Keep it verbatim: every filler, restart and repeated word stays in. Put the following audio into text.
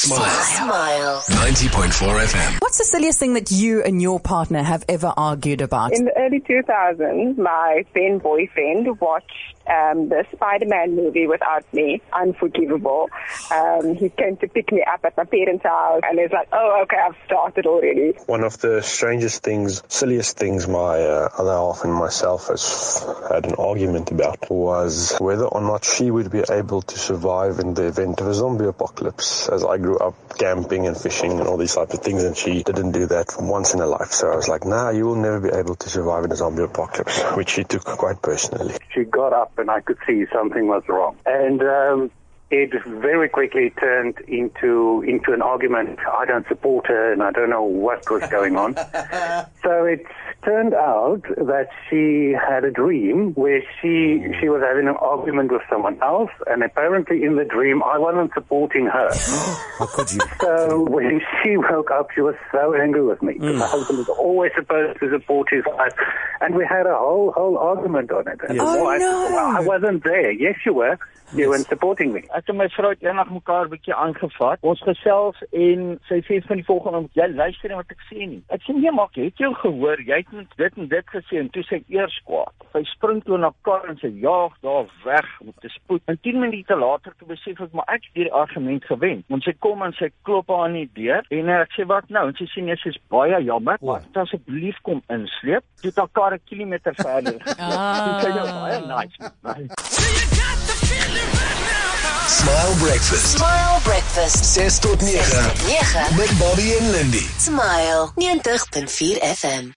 Smile. Smile. ninety point four F M. What's the silliest thing that you and your partner have ever argued about? In the early two thousands, my then boyfriend watched um, the Spider-Man movie without me, Unforgivable. Um, he came to pick me up at my parents' house, and he's like, oh, okay, I've started already. One of the strangest things, silliest things my uh, other half and myself has had an argument about was whether or not she would be able to survive in the event of a zombie apocalypse, as I grew up camping and fishing and all these types of things, and she didn't do that once in her life. So I was like, nah, you will never be able to survive in a zombie apocalypse, which she took quite personally. She got up and I could see something was wrong. And um, it very quickly turned into into an argument. I don't support her and I don't know what was going on. So it turned out that she had a dream where she she was having an argument with someone else, and apparently in the dream I wasn't supporting her. How could you? So when she woke up, she was so angry with me. Mm. My husband was always supposed to support his wife, and we had a whole whole argument on it. And yes. Oh, I, no. I wasn't there. Yes, you were. You yes. weren't supporting me. Ek en my vrou het eendag mekaar 'n bietjie aangevat. Ons gesels en sy sê van die volgende, jy luister nie wat ek sê nie. Ek sê nee, maar ek het jou gehoor, jy het met dit en dit gesê, en toe sy eers kwaad. Sy spring toe na kar en sy jaag daar weg met 'n spoed. En tien minute later toe besef ek, maar ek het hierdie argument gewen. Want sy kom en sy klop aan die deur en ek sê wat nou? En sy sê nee, sy is baie jammer, maar oh. asseblief kom insleep. Toe het haar kar 'n kilometer verder. Ah. Sy is baie nice met my. Smile Breakfast. Smile Breakfast. ses tot nege. nege. Met Bobby en Lindy. Smile ninety point four F M.